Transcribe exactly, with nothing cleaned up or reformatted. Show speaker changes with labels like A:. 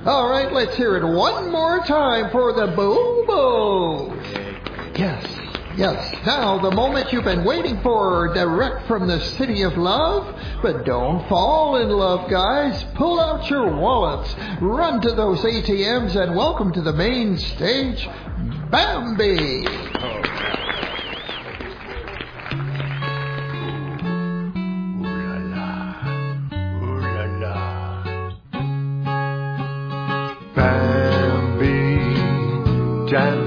A: All right, let's hear it one more time for the Boo-Boos. Yes, yes. Now, the moment you've been waiting for, direct from the city of love. But don't fall in love, guys. Pull out your wallets, run to those A T Ms, and welcome to the main stage, Bambi.
B: Bambi, Jan